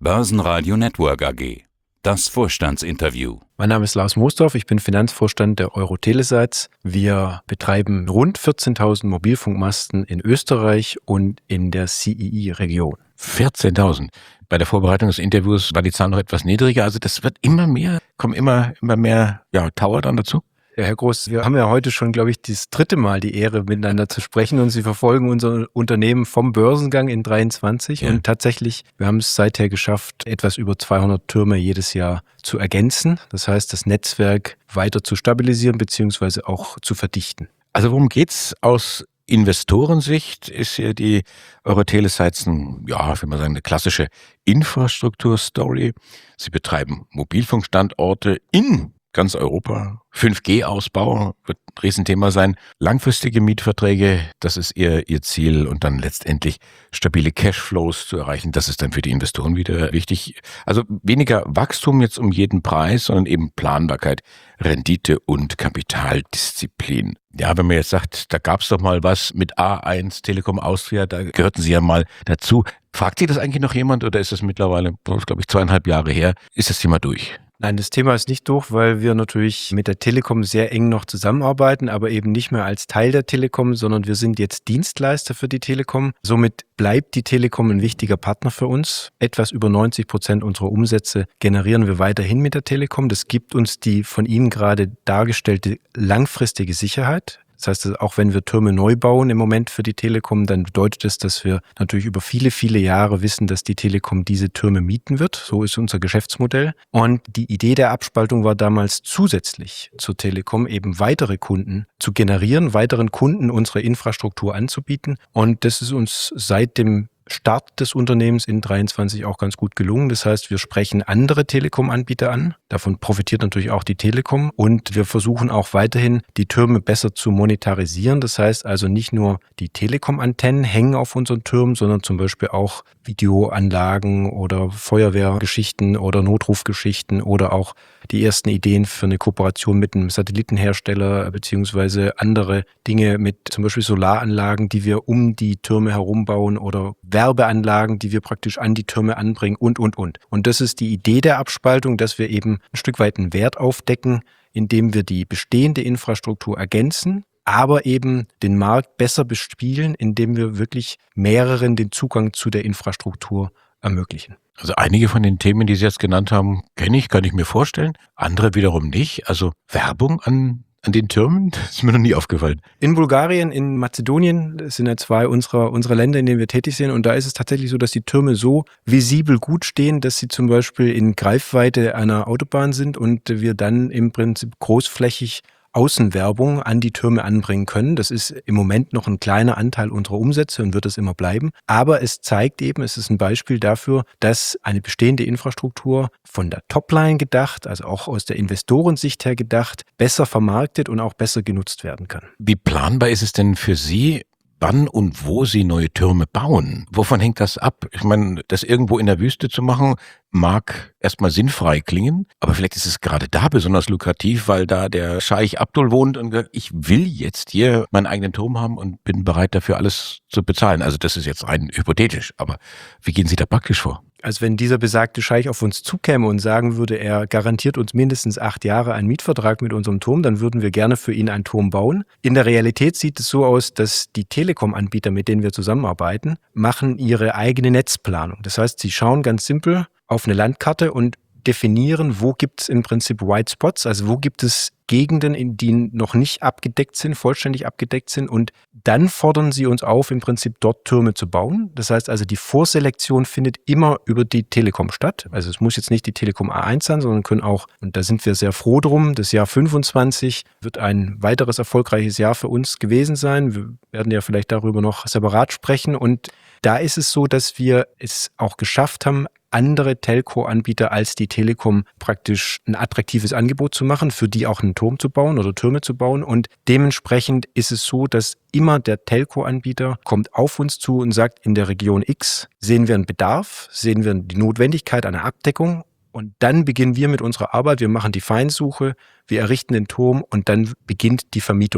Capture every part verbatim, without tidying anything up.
Börsenradio Network A G. Das Vorstandsinterview. Mein Name ist Lars Moosdorf, ich bin Finanzvorstand der Euro-Telesites. Wir betreiben rund vierzehntausend Mobilfunkmasten in Österreich und in der C E I-Region. vierzehntausend. Bei der Vorbereitung des Interviews war die Zahl noch etwas niedriger. Also das wird immer mehr, kommen immer, immer mehr ja, Tower dann dazu. Ja, Herr Groß, wir haben ja heute schon, glaube ich, das dritte Mal die Ehre, miteinander zu sprechen, und Sie verfolgen unser Unternehmen vom Börsengang in dreiundzwanzig. Ja. Und tatsächlich, wir haben es seither geschafft, etwas über zweihundert Türme jedes Jahr zu ergänzen. Das heißt, das Netzwerk weiter zu stabilisieren bzw. auch zu verdichten. Also worum geht's aus Investorensicht? Ist hier die Euro-Telesites ein, ja, wie man sagen, eine klassische Infrastrukturstory. Sie betreiben Mobilfunkstandorte in ganz Europa. fünf G-Ausbau wird ein Riesenthema sein. Langfristige Mietverträge, das ist ihr, ihr Ziel. Und dann letztendlich stabile Cashflows zu erreichen, das ist dann für die Investoren wieder wichtig. Also weniger Wachstum jetzt um jeden Preis, sondern eben Planbarkeit, Rendite und Kapitaldisziplin. Ja, wenn man jetzt sagt, da gab es doch mal was mit A eins Telekom Austria, da gehörten Sie ja mal dazu. Fragt sich das eigentlich noch jemand oder ist das mittlerweile, glaube ich, zweieinhalb Jahre her? Ist das Thema durch? Nein, das Thema ist nicht durch, weil wir natürlich mit der Telekom sehr eng noch zusammenarbeiten, aber eben nicht mehr als Teil der Telekom, sondern wir sind jetzt Dienstleister für die Telekom. Somit bleibt die Telekom ein wichtiger Partner für uns. Etwas über neunzig Prozent unserer Umsätze generieren wir weiterhin mit der Telekom. Das gibt uns die von Ihnen gerade dargestellte langfristige Sicherheit. Das heißt, auch wenn wir Türme neu bauen im Moment für die Telekom, dann bedeutet das, dass wir natürlich über viele, viele Jahre wissen, dass die Telekom diese Türme mieten wird. So ist unser Geschäftsmodell. Und die Idee der Abspaltung war damals zusätzlich zur Telekom eben weitere Kunden zu generieren, weiteren Kunden unsere Infrastruktur anzubieten. Und das ist uns seit dem Start des Unternehmens in dreiundzwanzig auch ganz gut gelungen. Das heißt, wir sprechen andere Telekom-Anbieter an. Davon profitiert natürlich auch die Telekom. Und wir versuchen auch weiterhin, die Türme besser zu monetarisieren. Das heißt also nicht nur die Telekom-Antennen hängen auf unseren Türmen, sondern zum Beispiel auch Videoanlagen oder Feuerwehrgeschichten oder Notrufgeschichten oder auch die ersten Ideen für eine Kooperation mit einem Satellitenhersteller beziehungsweise andere Dinge mit zum Beispiel Solaranlagen, die wir um die Türme herum bauen oder Werbeanlagen, die wir praktisch an die Türme anbringen und, und, und. Und das ist die Idee der Abspaltung, dass wir eben ein Stück weit einen Wert aufdecken, indem wir die bestehende Infrastruktur ergänzen, aber eben den Markt besser bespielen, indem wir wirklich mehreren den Zugang zu der Infrastruktur ermöglichen. Also einige von den Themen, die Sie jetzt genannt haben, kenne ich, kann ich mir vorstellen. Andere wiederum nicht. Also Werbung an An den Türmen? Das ist mir noch nie aufgefallen. In Bulgarien, in Mazedonien, das sind ja zwei unserer, unserer Länder, in denen wir tätig sind. Und da ist es tatsächlich so, dass die Türme so visibel gut stehen, dass sie zum Beispiel in Greifweite einer Autobahn sind und wir dann im Prinzip großflächig Außenwerbung an die Türme anbringen können. Das ist im Moment noch ein kleiner Anteil unserer Umsätze und wird es immer bleiben. Aber es zeigt eben, es ist ein Beispiel dafür, dass eine bestehende Infrastruktur von der Topline gedacht, also auch aus der Investorensicht her gedacht, besser vermarktet und auch besser genutzt werden kann. Wie planbar ist es denn für Sie, wann und wo Sie neue Türme bauen? Wovon hängt das ab? Ich meine, das irgendwo in der Wüste zu machen, mag erstmal sinnfrei klingen, aber vielleicht ist es gerade da besonders lukrativ, weil da der Scheich Abdul wohnt und sagt, ich will jetzt hier meinen eigenen Turm haben und bin bereit dafür alles zu bezahlen. Also das ist jetzt rein hypothetisch, aber wie gehen Sie da praktisch vor? Also wenn dieser besagte Scheich auf uns zukäme und sagen würde, er garantiert uns mindestens acht Jahre einen Mietvertrag mit unserem Turm, dann würden wir gerne für ihn einen Turm bauen. In der Realität sieht es so aus, dass die Telekom-Anbieter, mit denen wir zusammenarbeiten, machen ihre eigene Netzplanung. Das heißt, sie schauen ganz simpel auf eine Landkarte und definieren, wo gibt es im Prinzip White Spots, also wo gibt es Gegenden, in die noch nicht abgedeckt sind, vollständig abgedeckt sind, und dann fordern sie uns auf, im Prinzip dort Türme zu bauen. Das heißt also, die Vorselektion findet immer über die Telekom statt. Also es muss jetzt nicht die Telekom A eins sein, sondern können auch, und da sind wir sehr froh drum, das Jahr fünfundzwanzig wird ein weiteres erfolgreiches Jahr für uns gewesen sein. Wir werden ja vielleicht darüber noch separat sprechen, und da ist es so, dass wir es auch geschafft haben, andere Telco-Anbieter als die Telekom praktisch ein attraktives Angebot zu machen, für die auch einen Turm zu bauen oder Türme zu bauen. Und dementsprechend ist es so, dass immer der Telco-Anbieter kommt auf uns zu und sagt, in der Region X sehen wir einen Bedarf, sehen wir die Notwendigkeit einer Abdeckung. Und dann beginnen wir mit unserer Arbeit. Wir machen die Feinsuche, wir errichten den Turm und dann beginnt die Vermietung.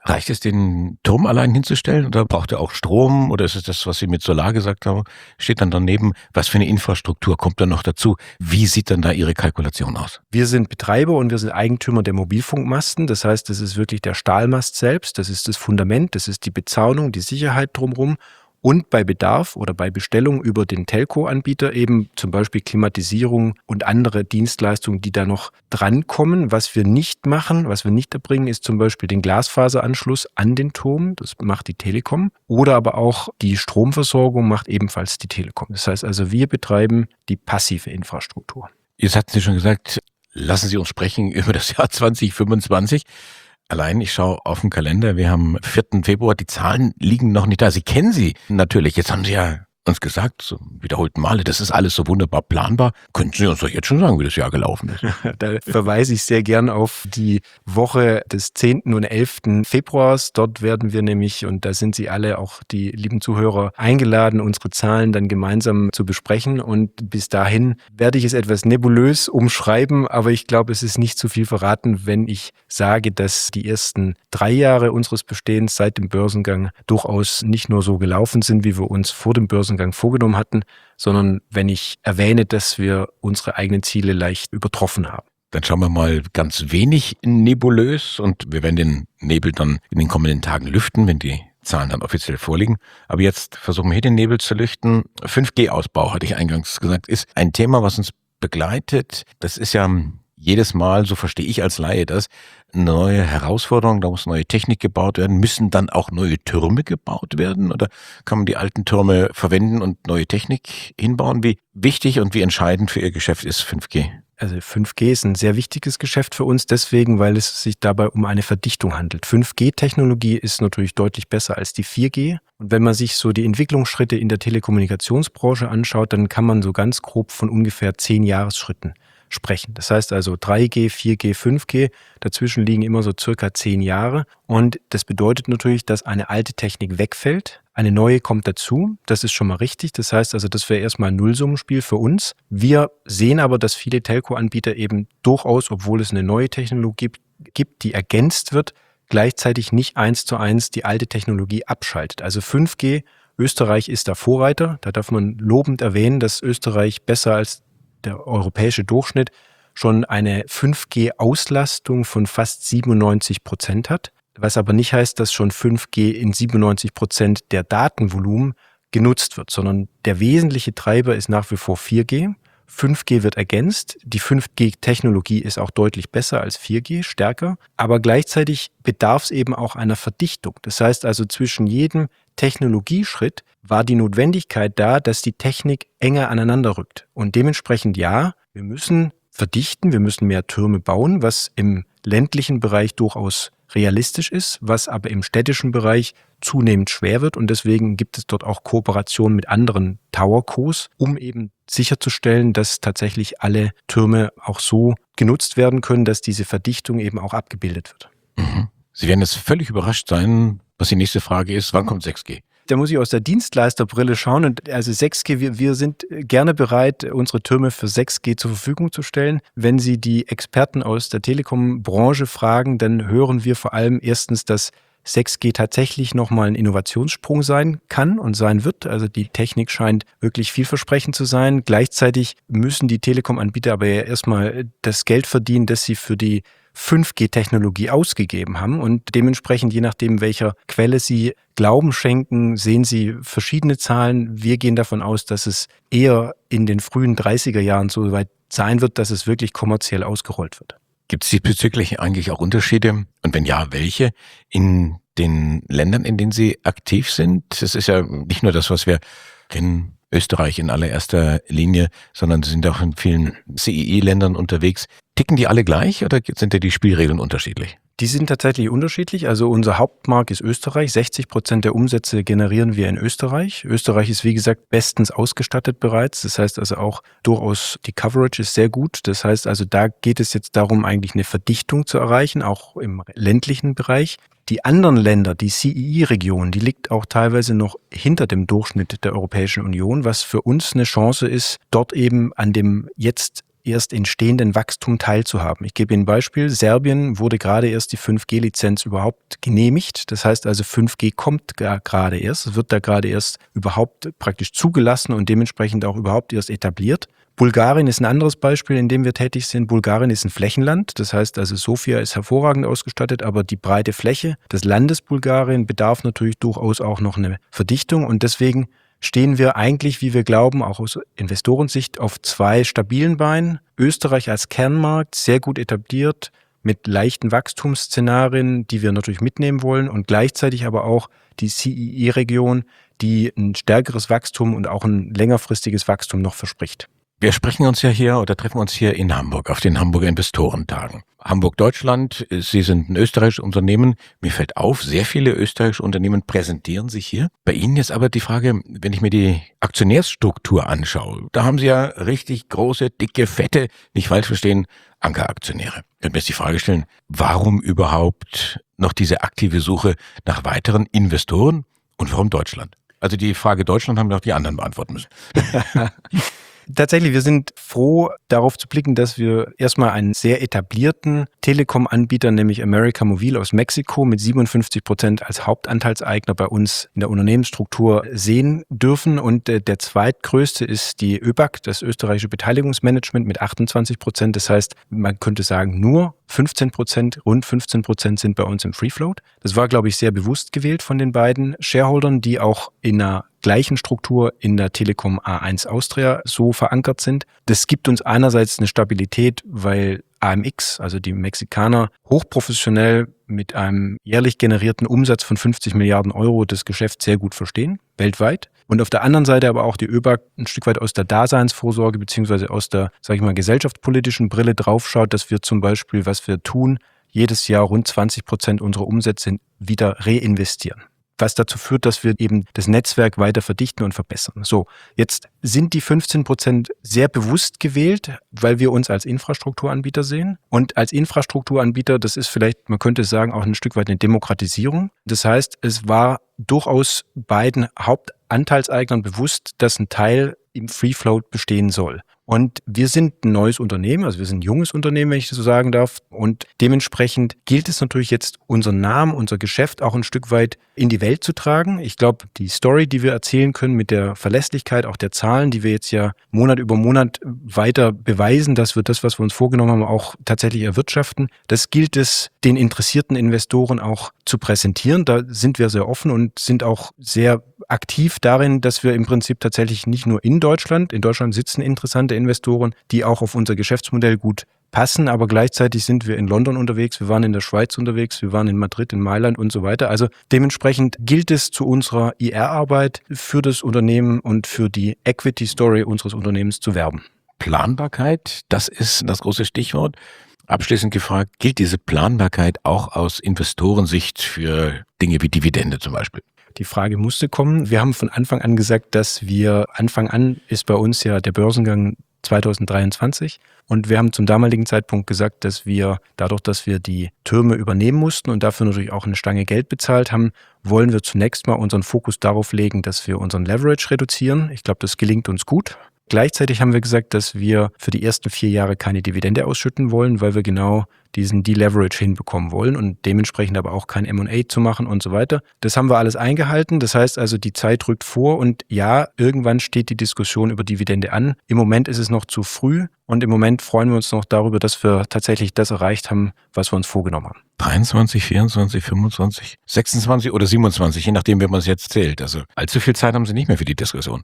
Reicht es, den Turm allein hinzustellen oder braucht er auch Strom oder ist es das, was Sie mit Solar gesagt haben? Steht dann daneben, was für eine Infrastruktur kommt dann noch dazu? Wie sieht dann da Ihre Kalkulation aus? Wir sind Betreiber und wir sind Eigentümer der Mobilfunkmasten. Das heißt, das ist wirklich der Stahlmast selbst, das ist das Fundament, das ist die Bezaunung, die Sicherheit drumherum. Und bei Bedarf oder bei Bestellung über den Telco-Anbieter eben zum Beispiel Klimatisierung und andere Dienstleistungen, die da noch drankommen. Was wir nicht machen, was wir nicht erbringen, ist zum Beispiel den Glasfaseranschluss an den Turm. Das macht die Telekom. Oder aber auch die Stromversorgung macht ebenfalls die Telekom. Das heißt also, wir betreiben die passive Infrastruktur. Jetzt hatten Sie schon gesagt, lassen Sie uns sprechen über das Jahr zwanzig fünfundzwanzig. Allein, ich schaue auf den Kalender, wir haben vierten Februar, die Zahlen liegen noch nicht da. Sie kennen sie natürlich. Jetzt haben Sie ja uns gesagt, so wiederholten Male, das ist alles so wunderbar planbar. Könnten Sie uns doch jetzt schon sagen, wie das Jahr gelaufen ist? Da verweise ich sehr gern auf die Woche des zehnten und elften Februars. Dort werden wir nämlich, und da sind Sie alle, auch die lieben Zuhörer, eingeladen, unsere Zahlen dann gemeinsam zu besprechen. Und bis dahin werde ich es etwas nebulös umschreiben, aber ich glaube, es ist nicht zu viel verraten, wenn ich sage, dass die ersten drei Jahre unseres Bestehens seit dem Börsengang durchaus nicht nur so gelaufen sind, wie wir uns vor dem Börsengang vorgenommen hatten, sondern wenn ich erwähne, dass wir unsere eigenen Ziele leicht übertroffen haben. Dann schauen wir mal ganz wenig nebulös und wir werden den Nebel dann in den kommenden Tagen lüften, wenn die Zahlen dann offiziell vorliegen. Aber jetzt versuchen wir hier den Nebel zu lüften. fünf G-Ausbau, hatte ich eingangs gesagt, ist ein Thema, was uns begleitet. Das ist ja jedes Mal, so verstehe ich als Laie das, eine neue Herausforderung, da muss neue Technik gebaut werden. Müssen dann auch neue Türme gebaut werden oder kann man die alten Türme verwenden und neue Technik hinbauen? Wie wichtig und wie entscheidend für Ihr Geschäft ist fünf G? Also fünf G ist ein sehr wichtiges Geschäft für uns, deswegen, weil es sich dabei um eine Verdichtung handelt. fünf G-Technologie ist natürlich deutlich besser als die vier G. Und wenn man sich so die Entwicklungsschritte in der Telekommunikationsbranche anschaut, dann kann man so ganz grob von ungefähr zehn Jahresschritten sprechen. Das heißt also drei G, vier G, fünf G, dazwischen liegen immer so circa zehn Jahre. Und das bedeutet natürlich, dass eine alte Technik wegfällt, eine neue kommt dazu. Das ist schon mal richtig. Das heißt also, das wäre erstmal ein Nullsummenspiel für uns. Wir sehen aber, dass viele Telco-Anbieter eben durchaus, obwohl es eine neue Technologie gibt, die ergänzt wird, gleichzeitig nicht eins zu eins die alte Technologie abschaltet. Also fünf G, Österreich ist da Vorreiter. Da darf man lobend erwähnen, dass Österreich besser als der europäische Durchschnitt schon eine fünf G-Auslastung von fast siebenundneunzig Prozent hat, was aber nicht heißt, dass schon fünf G in siebenundneunzig Prozent der Datenvolumen genutzt wird, sondern der wesentliche Treiber ist nach wie vor vier G. fünf G wird ergänzt, die fünf G-Technologie ist auch deutlich besser als vier G, stärker, aber gleichzeitig bedarf es eben auch einer Verdichtung. Das heißt also, zwischen jedem Technologieschritt war die Notwendigkeit da, dass die Technik enger aneinander rückt. Und dementsprechend ja, wir müssen verdichten, wir müssen mehr Türme bauen, was im ländlichen Bereich durchaus realistisch ist, was aber im städtischen Bereich zunehmend schwer wird. Und deswegen gibt es dort auch Kooperationen mit anderen Towercos, um eben sicherzustellen, dass tatsächlich alle Türme auch so genutzt werden können, dass diese Verdichtung eben auch abgebildet wird. Mhm. Sie werden jetzt völlig überrascht sein, was die nächste Frage ist, wann kommt sechs G? Da muss ich aus der Dienstleisterbrille schauen. Und also sechs G, wir, wir sind gerne bereit, unsere Türme für sechs G zur Verfügung zu stellen. Wenn Sie die Experten aus der Telekom-Branche fragen, dann hören wir vor allem erstens, dass sechs G tatsächlich nochmal ein Innovationssprung sein kann und sein wird. Also die Technik scheint wirklich vielversprechend zu sein. Gleichzeitig müssen die Telekom-Anbieter aber ja erstmal das Geld verdienen, das sie für die fünf G-Technologie ausgegeben haben und dementsprechend, je nachdem, welcher Quelle Sie Glauben schenken, sehen Sie verschiedene Zahlen. Wir gehen davon aus, dass es eher in den frühen dreißiger Jahren so weit sein wird, dass es wirklich kommerziell ausgerollt wird. Gibt es diesbezüglich eigentlich auch Unterschiede? Und wenn ja, welche in den Ländern, in denen Sie aktiv sind? Das ist ja nicht nur das, was wir kennen, Österreich in allererster Linie, sondern Sie sind auch in vielen C E E-Ländern unterwegs. Ticken die alle gleich oder sind da die Spielregeln unterschiedlich? Die sind tatsächlich unterschiedlich. Also unser Hauptmarkt ist Österreich. sechzig Prozent der Umsätze generieren wir in Österreich. Österreich ist, wie gesagt, bestens ausgestattet bereits. Das heißt also auch durchaus, die Coverage ist sehr gut. Das heißt also, da geht es jetzt darum, eigentlich eine Verdichtung zu erreichen, auch im ländlichen Bereich. Die anderen Länder, die C E E-Region, die liegt auch teilweise noch hinter dem Durchschnitt der Europäischen Union, was für uns eine Chance ist, dort eben an dem jetzt erst entstehenden Wachstum teilzuhaben. Ich gebe Ihnen ein Beispiel. Serbien wurde gerade erst die fünf G Lizenz überhaupt genehmigt. Das heißt also, fünf G kommt gerade erst. Es wird da gerade erst überhaupt praktisch zugelassen und dementsprechend auch überhaupt erst etabliert. Bulgarien ist ein anderes Beispiel, in dem wir tätig sind. Bulgarien ist ein Flächenland. Das heißt also, Sofia ist hervorragend ausgestattet, aber die breite Fläche des Landes Bulgarien bedarf natürlich durchaus auch noch eine Verdichtung. Und deswegen stehen wir eigentlich, wie wir glauben, auch aus Investorensicht auf zwei stabilen Beinen. Österreich als Kernmarkt, sehr gut etabliert, mit leichten Wachstumsszenarien, die wir natürlich mitnehmen wollen und gleichzeitig aber auch die C I E-Region, die ein stärkeres Wachstum und auch ein längerfristiges Wachstum noch verspricht. Wir sprechen uns ja hier oder treffen uns hier in Hamburg auf den Hamburger Investorentagen. Hamburg Deutschland, Sie sind ein österreichisches Unternehmen. Mir fällt auf, sehr viele österreichische Unternehmen präsentieren sich hier. Bei Ihnen ist aber die Frage, wenn ich mir die Aktionärsstruktur anschaue, da haben Sie ja richtig große, dicke, fette, nicht falsch verstehen, Ankeraktionäre. Ich könnte mir jetzt die Frage stellen, warum überhaupt noch diese aktive Suche nach weiteren Investoren und warum Deutschland? Also die Frage Deutschland haben doch die anderen beantworten müssen. Tatsächlich, wir sind froh, darauf zu blicken, dass wir erstmal einen sehr etablierten Telekom-Anbieter, nämlich América Móvil aus Mexiko, mit siebenundfünfzig Prozent als Hauptanteilseigner bei uns in der Unternehmensstruktur sehen dürfen. Und äh, der zweitgrößte ist die ÖBAG, das österreichische Beteiligungsmanagement, mit achtundzwanzig Prozent. Das heißt, man könnte sagen, nur fünfzehn Prozent, rund fünfzehn Prozent sind bei uns im Free Float. Das war, glaube ich, sehr bewusst gewählt von den beiden Shareholdern, die auch in einer gleichen Struktur in der Telekom A eins Austria so verankert sind. Das gibt uns einerseits eine Stabilität, weil A M X, also die Mexikaner, hochprofessionell mit einem jährlich generierten Umsatz von fünfzig Milliarden Euro das Geschäft sehr gut verstehen, weltweit. Und auf der anderen Seite aber auch die ÖBAG ein Stück weit aus der Daseinsvorsorge beziehungsweise aus der, sage ich mal, gesellschaftspolitischen Brille draufschaut, dass wir zum Beispiel, was wir tun, jedes Jahr rund zwanzig Prozent unserer Umsätze wieder reinvestieren. Was dazu führt, dass wir eben das Netzwerk weiter verdichten und verbessern. So, jetzt sind die fünfzehn Prozent sehr bewusst gewählt, weil wir uns als Infrastrukturanbieter sehen. Und als Infrastrukturanbieter, das ist vielleicht, man könnte sagen, auch ein Stück weit eine Demokratisierung. Das heißt, es war durchaus beiden Hauptanteilseignern bewusst, dass ein Teil im Free Float bestehen soll. Und wir sind ein neues Unternehmen, also wir sind ein junges Unternehmen, wenn ich das so sagen darf. Und dementsprechend gilt es natürlich jetzt, unseren Namen, unser Geschäft auch ein Stück weit in die Welt zu tragen. Ich glaube, die Story, die wir erzählen können mit der Verlässlichkeit auch der Zahlen, die wir jetzt ja Monat über Monat weiter beweisen, dass wir das, was wir uns vorgenommen haben, auch tatsächlich erwirtschaften. Das gilt es, den interessierten Investoren auch zu präsentieren. Da sind wir sehr offen und sind auch sehr aktiv darin, dass wir im Prinzip tatsächlich nicht nur in Deutschland, in Deutschland sitzen interessante Investoren, die auch auf unser Geschäftsmodell gut passen, aber gleichzeitig sind wir in London unterwegs, wir waren in der Schweiz unterwegs, wir waren in Madrid, in Mailand und so weiter. Also dementsprechend gilt es zu unserer I R-Arbeit für das Unternehmen und für die Equity-Story unseres Unternehmens zu werben. Planbarkeit, das ist das große Stichwort. Abschließend gefragt, gilt diese Planbarkeit auch aus Investorensicht für Dinge wie Dividende zum Beispiel? Die Frage musste kommen. Wir haben von Anfang an gesagt, dass wir, Anfang an ist bei uns ja der Börsengang zweitausenddreiundzwanzig und wir haben zum damaligen Zeitpunkt gesagt, dass wir dadurch, dass wir die Türme übernehmen mussten und dafür natürlich auch eine Stange Geld bezahlt haben, wollen wir zunächst mal unseren Fokus darauf legen, dass wir unseren Leverage reduzieren. Ich glaube, das gelingt uns gut. Gleichzeitig haben wir gesagt, dass wir für die ersten vier Jahre keine Dividende ausschütten wollen, weil wir genau diesen Deleverage hinbekommen wollen und dementsprechend aber auch kein M und A zu machen und so weiter. Das haben wir alles eingehalten. Das heißt also, die Zeit rückt vor und ja, irgendwann steht die Diskussion über Dividende an. Im Moment ist es noch zu früh und im Moment freuen wir uns noch darüber, dass wir tatsächlich das erreicht haben, was wir uns vorgenommen haben. dreiundzwanzig, vierundzwanzig, fünfundzwanzig, sechsundzwanzig oder siebenundzwanzig, je nachdem, wie man es jetzt zählt. Also allzu viel Zeit haben Sie nicht mehr für die Diskussion.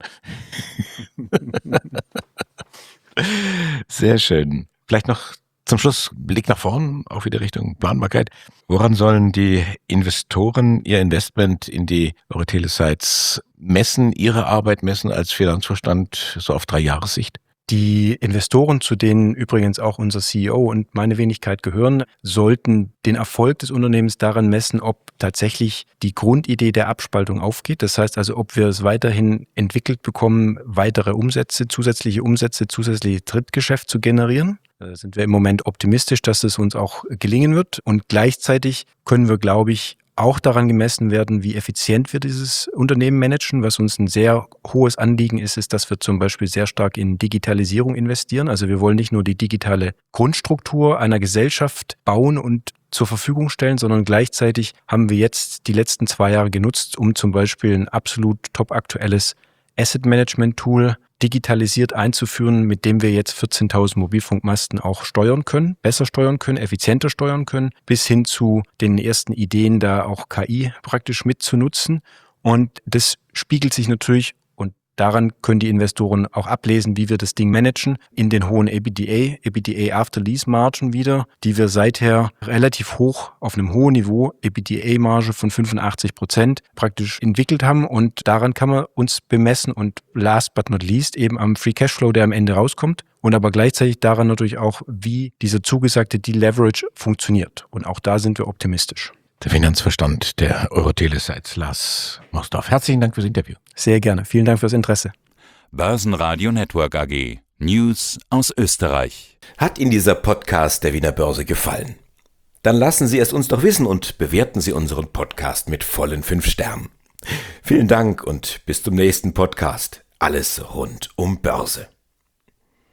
Sehr schön. Vielleicht noch zum Schluss Blick nach vorn, auch wieder Richtung Planbarkeit. Woran sollen die Investoren ihr Investment in die Eurythele-Sites messen, ihre Arbeit messen als Finanzvorstand so auf drei Jahressicht? Die Investoren, zu denen übrigens auch unser C E O und meine Wenigkeit gehören, sollten den Erfolg des Unternehmens daran messen, ob tatsächlich die Grundidee der Abspaltung aufgeht. Das heißt also, ob wir es weiterhin entwickelt bekommen, weitere Umsätze, zusätzliche Umsätze, zusätzliche Drittgeschäft zu generieren. Da sind wir im Moment optimistisch, dass es uns auch gelingen wird. Und gleichzeitig können wir, glaube ich, auch daran gemessen werden, wie effizient wir dieses Unternehmen managen. Was uns ein sehr hohes Anliegen ist, ist, dass wir zum Beispiel sehr stark in Digitalisierung investieren. Also wir wollen nicht nur die digitale Grundstruktur einer Gesellschaft bauen und zur Verfügung stellen, sondern gleichzeitig haben wir jetzt die letzten zwei Jahre genutzt, um zum Beispiel ein absolut top aktuelles Asset Management Tool digitalisiert einzuführen, mit dem wir jetzt vierzehntausend Mobilfunkmasten auch steuern können, besser steuern können, effizienter steuern können, bis hin zu den ersten Ideen, da auch K I praktisch mitzunutzen. Und das spiegelt sich natürlich, und daran können die Investoren auch ablesen, wie wir das Ding managen, in den hohen E B D A, E B D A After Lease Margen wieder, die wir seither relativ hoch auf einem hohen Niveau, E B D A-Marge von fünfundachtzig Prozent praktisch entwickelt haben. Und daran kann man uns bemessen und last but not least eben am Free Cashflow, der am Ende rauskommt. Und aber gleichzeitig daran natürlich auch, wie dieser zugesagte Deleverage funktioniert. Und auch da sind wir optimistisch. Der Finanzverstand der Euroteleseits, Lars Mosdorf. Herzlichen Dank fürs Interview. Sehr gerne. Vielen Dank fürs Interesse. Börsenradio Network A G. News aus Österreich. Hat Ihnen dieser Podcast der Wiener Börse gefallen? Dann lassen Sie es uns doch wissen und bewerten Sie unseren Podcast mit vollen fünf Sternen. Vielen Dank und bis zum nächsten Podcast. Alles rund um Börse.